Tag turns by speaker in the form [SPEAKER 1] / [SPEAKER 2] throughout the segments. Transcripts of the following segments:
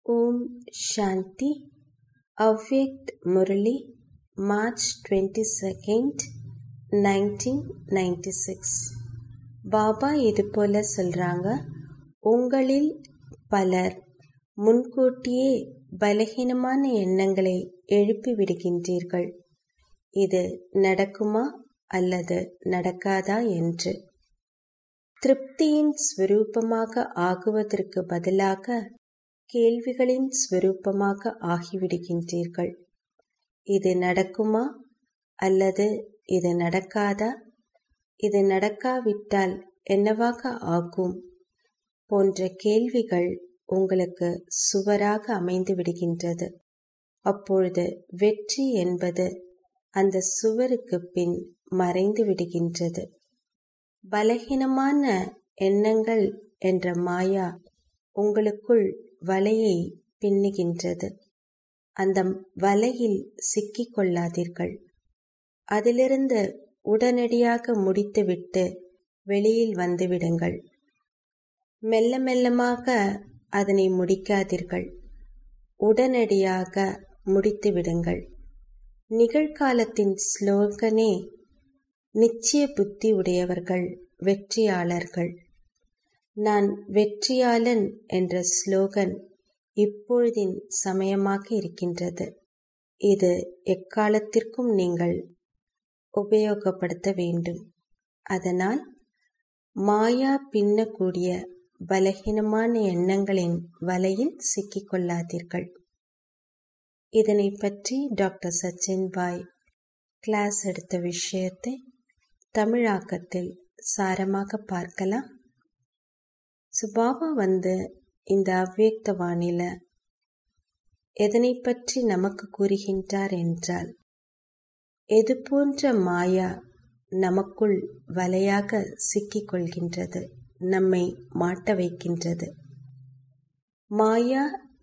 [SPEAKER 1] ஓம் Shanti. Avyakt Murli, March 22, 1996. Baba இதுபோல சொல்றாங்க, உங்களில் பலர் முன்கூட்டியே பலகீனமான எண்ணங்களை எழுப்பி விடுகின்றீர்கள். இது நடக்குமா அல்லது நடக்காதா என்று. திருப்தியின் ஸ்வரூபமாக ஆகுவதற்கு பதிலாக கேள்விகளின் ஸ்வரூபமாக ஆகிவிடுகின்றீர்கள். இது நடக்குமா அல்லது இது நடக்காதா, இது நடக்காவிட்டால் என்னவாக ஆகும் போன்ற கேள்விகள் உங்களுக்கு சுவராக அமைந்து விடுகின்றது. அப்பொழுது வெற்றி என்பது அந்த சுவருக்கு பின் மறைந்து விடுகின்றது. பலகீனமான எண்ணங்கள் என்ற மாயா உங்களுக்குள் வலையை பின்னுகின்றது. அந்த வலையில் சிக்கிக் கொள்ளாதீர்கள். அதிலிருந்து உடனடியாக முடித்துவிட்டு வெளியில் வந்துவிடுங்கள். மெல்ல மெல்லமாக அதனை முடிக்காதீர்கள். உடனடியாக முடித்துவிடுங்கள். நிகழ்காலத்தின் ஸ்லோகனே நிச்சய புத்தி உடையவர்கள் வெற்றியாளர்கள். நான் வெற்றியாளன் என்ற ஸ்லோகன் இப்பொழுதின் சமயமாக இருக்கின்றது. இது எக்காலத்திற்கும் நீங்கள் உபயோகப்படுத்த வேண்டும். அதனால் மாயா பின்னக்கூடிய பலகீனமான எண்ணங்களின் வலையில் சிக்கிக்கொள்ளாதீர்கள். இதனை பற்றி டாக்டர் சச்சின் பாய் கிளாஸ் எடுத்த விஷயத்தை தமிழாக்கத்தில் சாரமாக பார்க்கலாம். பாபா இந்த அவ்யக்த வாணியில எதனை பற்றி நமக்கு கூறுகின்றார் என்றால், எது போன்ற மாயா நமக்குள் வலையாக சிக்கிக் கொள்கின்றது, நம்மை மாட்ட வைக்கின்றது. மாயா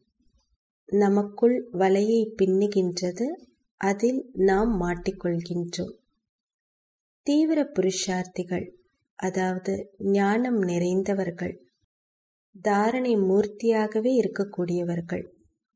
[SPEAKER 1] நமக்குள் வலையை பின்னுகின்றது, அதில் நாம் மாட்டிக்கொள்கின்றோம். தீவிர புருஷார்த்திகள், அதாவது ஞானம் நிறைந்தவர்கள், தாரணை மூர்த்தியாகவே இருக்கக்கூடியவர்கள்.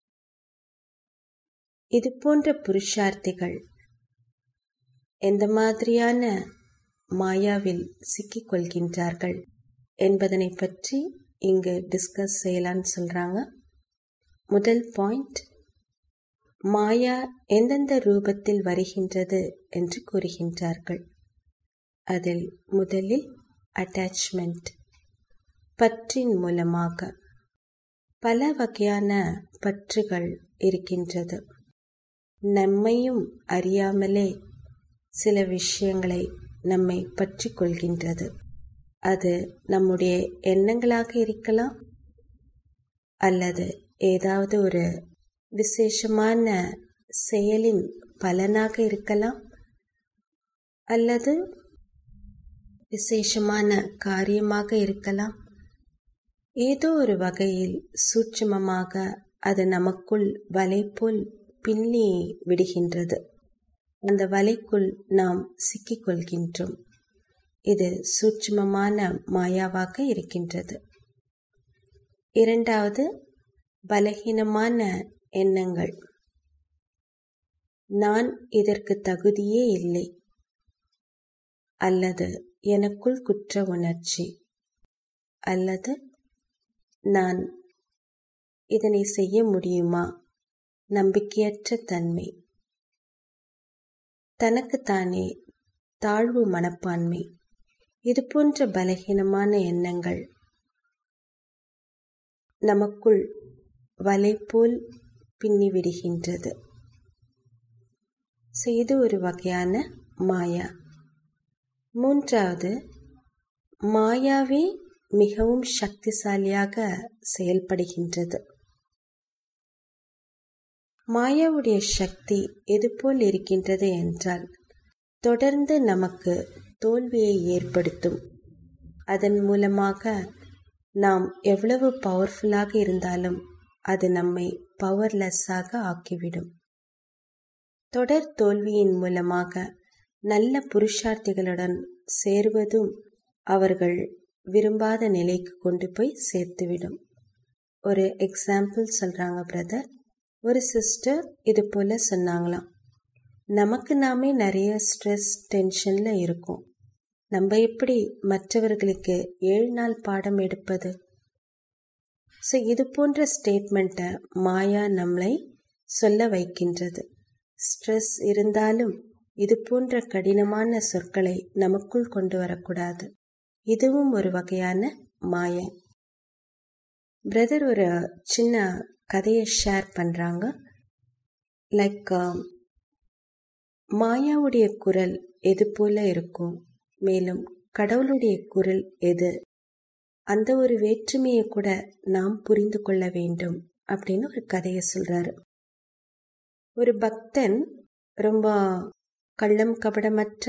[SPEAKER 1] இது போன்ற புருஷார்த்திகள் எந்த மாதிரியான மாயாவில் சிக்கிக் கொள்கின்றார்கள் என்பதனை பற்றி இங்கு டிஸ்கஸ் செய்யலான்னு சொல்றாங்க. முதல் பாயிண்ட், மாயா எந்தெந்த ரூபத்தில் வருகின்றது என்று கூறுகின்றார்கள். அதில் முதலில் அட்டாச்மெண்ட், பற்றின் மூலமாக. பல வகையான பற்றுகள் இருக்கின்றது. நம்மையும் அறியாமலே சில விஷயங்களை நம்மை பற்றி கொள்கின்றது. அது நம்முடைய எண்ணங்களாக இருக்கலாம், அல்லது ஏதாவது ஒரு விசேஷமான செயலின் பலனாக இருக்கலாம், அல்லது விசேஷமான காரியமாக இருக்கலாம். ஏதோ ஒரு வகையில் சூட்சுமமாக அது நமக்குள் வலை போல் பின்னி விடுகின்றது. அந்த வலைக்குள் நாம் சிக்கிக் கொள்கின்றோம். இது சூட்சுமமான மாயாவாக இருக்கின்றது. இரண்டாவது, பலகீனமான எண்ணங்கள். நான் இதற்கு தகுதியே இல்லை, அல்லது எனக்குள் குற்ற உணர்ச்சி, அல்லது நான் இதனை செய்ய முடியுமா, நம்பிக்கையற்ற தன்மை, தனக்குத்தானே தாழ்வு மனப்பான்மை. இது போன்ற பலகீனமான எண்ணங்கள் நமக்குள் வலை போல் பின்னிவிடுகின்றது. இது ஒரு வகையான மாயா. மூன்றாவது, மாயாவே மிகவும் சக்திசாலியாக செயல்படுகின்றது. மாயாவுடைய சக்தி எதுபோல் இருக்கின்றது என்றால், தொடர்ந்து நமக்கு தோல்வியை ஏற்படுத்தும். அதன் மூலமாக நாம் எவ்வளவு பவர்ஃபுல்லாக இருந்தாலும் அது நம்மை பவர்லெஸ்ஸாக ஆக்கிவிடும். தொடர் தோல்வியின் மூலமாக நல்ல புருஷார்த்திகளுடன் சேருவதும் அவர்கள் விரும்பாத நிலைக்கு கொண்டு போய் சேர்த்துவிடும். ஒரு எக்ஸாம்பிள் சொல்கிறாங்க பிரதர். ஒரு சிஸ்டர் இது போல் சொன்னாங்களாம், நமக்கு நாமே நிறைய ஸ்ட்ரெஸ் டென்ஷனில் இருக்கோம், நம்ம எப்படி மற்றவர்களுக்கு 7 நாள் பாடம் எடுப்பது? ஸோ இது போன்ற ஸ்டேட்மெண்ட்டை மாயா நம்மளை சொல்ல வைக்கின்றது. ஸ்ட்ரெஸ் இருந்தாலும் இது போன்ற கடினமான சொற்களை நமக்குள் கொண்டு வரக்கூடாது. இதுவும் ஒரு வகையான மாயா. பிரதர் ஒரு சின்ன கதையை ஷேர் பண்ணுறாங்க. லைக் மாயாவுடைய குரல் எது போல இருக்கும், மேலும் கடவுளுடைய குரல் எது, அந்த ஒரு வேற்றுமையை கூட நாம் புரிந்து கொள்ள வேண்டும் அப்படின்னு ஒரு கதையை சொல்றாரு. ஒரு பக்தன், ரொம்ப கள்ளம் கபடமற்ற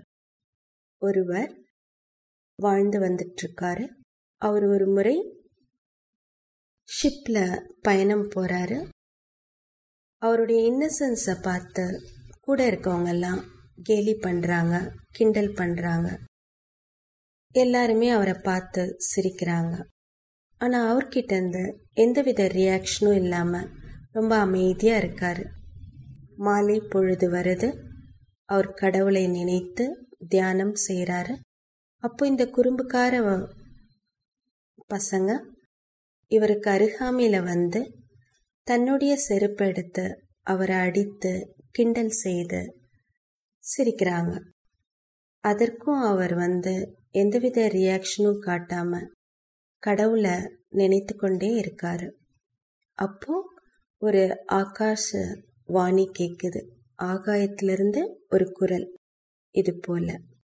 [SPEAKER 1] ஒருவர் வாழ்ந்து வந்துட்டு இருக்காரு. அவர் ஒரு முறை ஷிப்ல பயணம் போறாரு. அவருடைய இன்னசென்ஸை பார்த்து கூட இருக்கவங்க எல்லாம் கேலி பண்றாங்க, கிண்டல் பண்றாங்க. எல்லாருமே அவரை பார்த்து சிரிக்கிறாங்க. ஆனா அவர்கிட்ட இருந்து எந்தவித ரியாக்ஷனும் இல்லாம ரொம்ப அமைதியா இருக்காரு. மாலை பொழுது வருது. அவர் கடவுளை நினைத்து தியானம் செய்கிறாரு. அப்போ இந்த குறும்புக்கார பசங்க இவருக்கு அருகாமையில வந்து தன்னுடைய செருப்பு எடுத்து அவரை அடித்து கிண்டல் செய்து சிரிக்கிறாங்க. அதற்கும் அவர் எந்தவித ரியாக்ஷனும் காட்டாம கடவுளை நினைத்து கொண்டே இருக்காரு. அப்போ ஒரு ஆகாஷ வாணி கேக்குது. ஆகாயத்திலிருந்து ஒரு குரல் இது போல,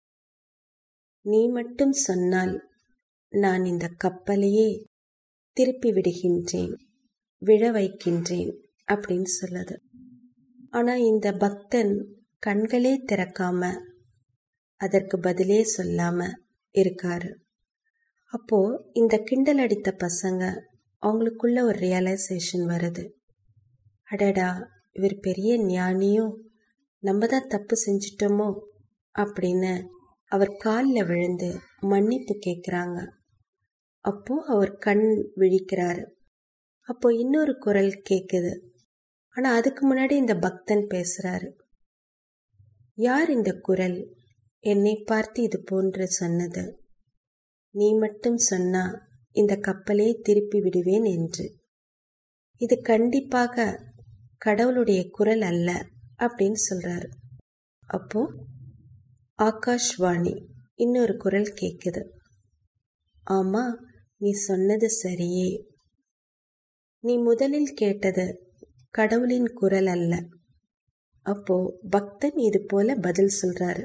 [SPEAKER 1] நீ மட்டும் சொன்னால் நான் இந்த கப்பலையே திருப்பி விடுகின்றேன், விழ வைக்கின்றேன் அப்படின்னு சொல்லுது. ஆனா இந்த பக்தன் கண்களே திறக்காம அதற்கு பதிலே சொல்லாம இருக்காரு. அப்போ இந்த கிண்டல் அடித்த பசங்க அவங்களுக்குள்ள ஒரு ரியலைசேஷன் வருது. அடடா, இவர் பெரிய ஞானியோ, நம்ம தான் தப்பு செஞ்சிட்டோமோ அப்படின்னு அவர் காலில் விழுந்து மன்னிப்பு கேட்குறாங்க. அப்போ அவர் கண் விழிக்கிறாரு. அப்போ இன்னொரு குரல் கேட்குது. ஆனா அதுக்கு முன்னாடி இந்த பக்தன் பேசுறாரு. யார் இந்த குரல் என்னை பார்த்து இது போன்று சொன்னது? நீ மட்டும் சொன்னா இந்த கப்பலே திருப்பி விடுவேன் என்று. இது கண்டிப்பாக கடவுளுடைய குரல் அல்ல அப்படின்னு சொல்றாரு. அப்போ ஆகாஷ்வாணி இன்னொரு குரல் கேக்குது. ஆமா, நீ சொன்னது சரியே. நீ முதலில் கேட்டது கடவுளின் குரல் அல்ல. அப்போ பக்தன் இது போல பதில் சொல்றாரு.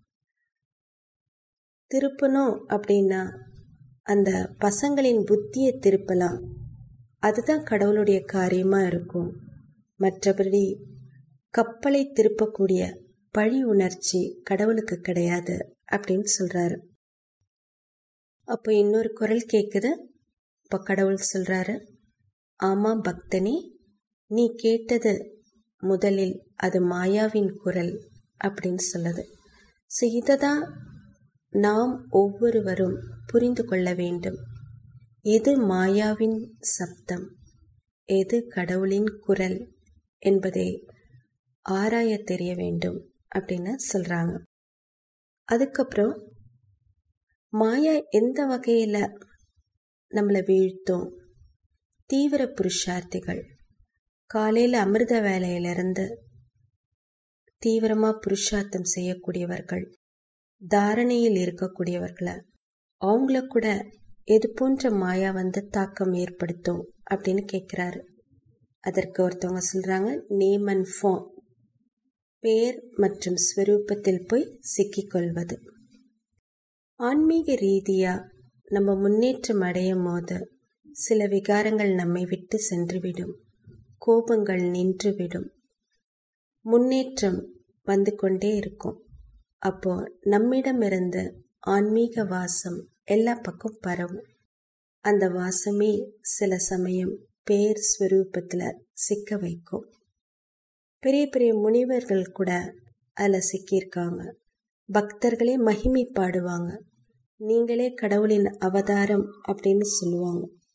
[SPEAKER 1] திருப்பணும் அப்படின்னா அந்த பசங்களின் புத்தியை திருப்பலாம், அதுதான் கடவுளுடைய காரியமா இருக்கும். மற்றபடி கப்பலை திருப்பக்கூடிய பழி உணர்ச்சி கடவுளுக்கு கிடையாது அப்படின்னு சொல்றாரு. அப்போ இன்னொரு குரல் கேக்குது. இப்போ கடவுள் சொல்றாரு, ஆமா பக்தனே, நீ கேட்டது முதலில் அது மாயாவின் குரல் அப்படின்னு சொல்லுது. ஸோ இதை தான் நாம் ஒவ்வொருவரும் புரிந்து கொள்ள வேண்டும். எது மாயாவின் சப்தம், எது கடவுளின் குரல் என்பதை ஆராய தெரிய வேண்டும் அப்படின்னு சொல்றாங்க. அதுக்கப்புறம் மாயா எந்த வகையில நம்மளை வீழ்த்தும்? தீவிர புருஷார்த்திகள் காலையில அமிர்த வேலையிலிருந்து தீவிரமா புருஷார்த்தம் செய்யக்கூடியவர்கள், தாரணையில் இருக்கக்கூடியவர்களை அவங்கள கூட எது போன்ற மாயா தாக்கம் ஏற்படுத்தும் அப்படின்னு கேட்கிறாரு. அதற்கு ஒருத்தவங்க சொல்றாங்க, நேம் அண்ட் ஃபார்ம், பேர் மற்றும் ஸ்வரூபத்தில் போய் சிக்கிக்கொள்வது. ஆன்மீக ரீதியா நம்ம முன்னேற்றம் அடையும் போது சில விகாரங்கள் நம்மை விட்டு சென்றுவிடும், கோபங்கள் நின்றுவிடும், முன்னேற்றம் வந்து கொண்டே இருக்கும். அப்போ நம்மிடமிருந்து ஆன்மீக வாசம் எல்லா பக்கம் பரவும். அந்த வாசமே சில சமயம் பேர் ஸ்வரூபத்துல சிக்க வைக்கும். பெரிய பெரிய முனிவர்கள் கூட அதில் சிக்கியிருக்காங்க. பக்தர்களே மகிமை பாடுவாங்க, நீங்களே கடவுளின் அவதாரம் அப்படின்னு சொல்லுவாங்க.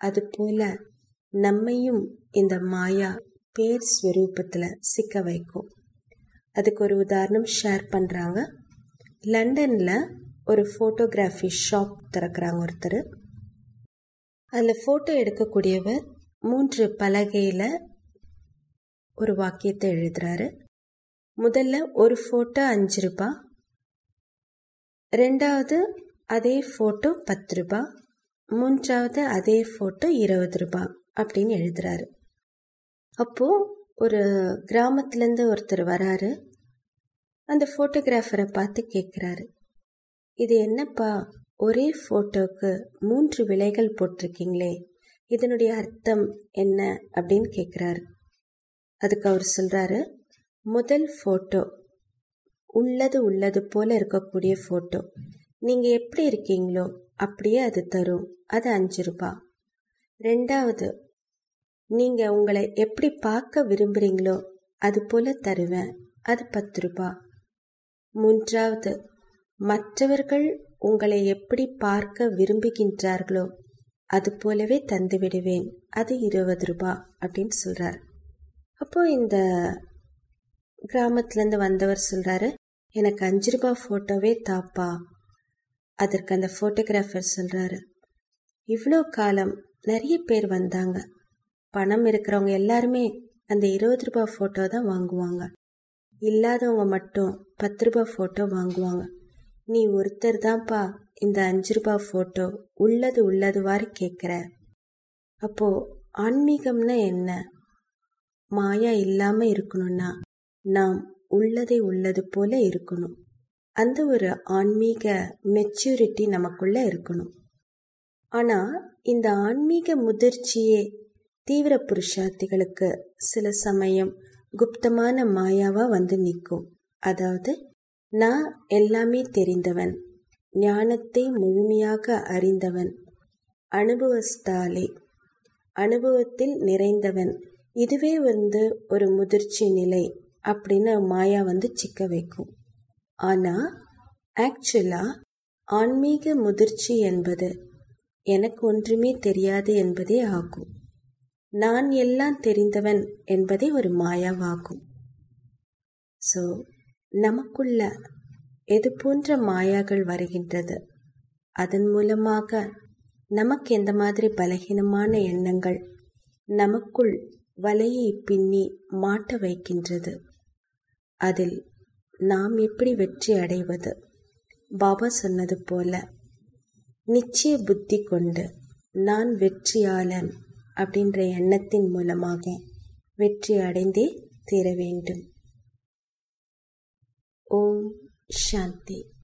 [SPEAKER 1] அதுபோல நம்மையும் இந்த மாயா பேர் ஸ்வரூபத்தில் சிக்க வைக்கும். அதுக்கு ஒரு உதாரணம் ஷேர் பண்ணுறாங்க. லண்டனில் ஒரு ஃபோட்டோகிராஃபி ஷாப் திறக்கிறாங்க ஒருத்தர். அதில் ஃபோட்டோ எடுக்கக்கூடியவர் 3 பலகையில் ஒரு வாக்கியத்தை எழுதுறாரு. முதல்ல ஒரு ஃபோட்டோ 5 ரூபாய், ரெண்டாவது அதே ஃபோட்டோ 10 ரூபாய், மூன்றாவது அதே ஃபோட்டோ 20 ரூபாய் அப்படின்னு எழுதுறாரு. அப்போது ஒரு கிராமத்துலேருந்து ஒருத்தர் வராரு. அந்த ஃபோட்டோகிராஃபரை பார்த்து கேட்குறாரு, இது என்னப்பா ஒரே ஃபோட்டோவுக்கு 3 விலைகள் போட்டிருக்கீங்களே, இதனுடைய அர்த்தம் என்ன அப்படின்னு கேட்குறாரு. அதுக்கு அவர் சொல்கிறாரு, முதல் ஃபோட்டோ உள்ளது போல இருக்கக்கூடிய ஃபோட்டோ. நீங்கள் எப்படி இருக்கீங்களோ அப்படியே அது தரும், அது 5 ரூபாய். ரெண்டாவது, நீங்கள் உங்களை எப்படி பார்க்க விரும்புகிறீங்களோ அது போல் தருவேன், அது 10 ரூபாய். மூன்றாவது, மற்றவர்கள் உங்களை எப்படி பார்க்க விரும்புகின்றார்களோ அது போலவே தந்து விடுவேன், அது 20 ரூபாய் அப்படின்னு சொல்கிறார். அப்போது இந்த கிராமத்துலேருந்து வந்தவர் சொல்கிறாரு, எனக்கு 5 ரூபாய் ஃபோட்டோவே தாப்பா. அதற்கு அந்த ஃபோட்டோகிராஃபர் சொல்கிறாரு, இவ்வளோ காலம் நிறைய பேர் வந்தாங்க, பணம் இருக்கிறவங்க எல்லாருமே அந்த 20 ரூபாய் ஃபோட்டோ தான் வாங்குவாங்க, இல்லாதவங்க மட்டும் 10 ரூபாய் ஃபோட்டோ வாங்குவாங்க. நீ ஒருத்தர் தான்ப்பா இந்த 5 ரூபாய் ஃபோட்டோ உள்ளதுவாறு கேட்குற. அப்போது ஆன்மீகம்னா என்ன? மாயா இல்லாமல் இருக்கணும்னா நாம் உள்ளது போல இருக்கணும். அந்த ஒரு ஆன்மீக மெச்சூரிட்டி நமக்குள்ளே இருக்கணும். ஆனால் இந்த ஆன்மீக முதிர்ச்சியே தீவிர புருஷார்த்திகளுக்கு சில சமயம் குப்தமான மாயாவாக வந்து நிற்கும். அதாவது, நான் எல்லாமே தெரிந்தவன், ஞானத்தை முழுமையாக அறிந்தவன், அனுபவஸ்தாலே, அனுபவத்தில் நிறைந்தவன், இதுவே ஒரு முதிர்ச்சி நிலை அப்படின்னு மாயா சிக்க வைக்கும். ஆனால் ஆக்சுவலாக ஆன்மீக முதிர்ச்சி என்பது எனக்கு ஒன்றுமே தெரியாது என்பதே ஆகும். நான் எல்லாம் தெரிந்தவன் என்பதே ஒரு மாயாவாகும். ஸோ நமக்குள்ள எது போன்ற மாயாக்கள் வருகின்றது, அதன் மூலமாக நமக்கு எந்த மாதிரி பலகீனமான எண்ணங்கள் நமக்குள் வலையை பின்னி மாட்ட வைக்கின்றது, அதில் நாம் எப்படி வெற்றி அடைவது? பாபா சொன்னது போல நிச்சய புத்தி கொண்டு நான் வெற்றியாளன் அப்படின்ற எண்ணத்தின் மூலமாக வெற்றி அடைந்தே தீர வேண்டும். ஓம் சாந்தி.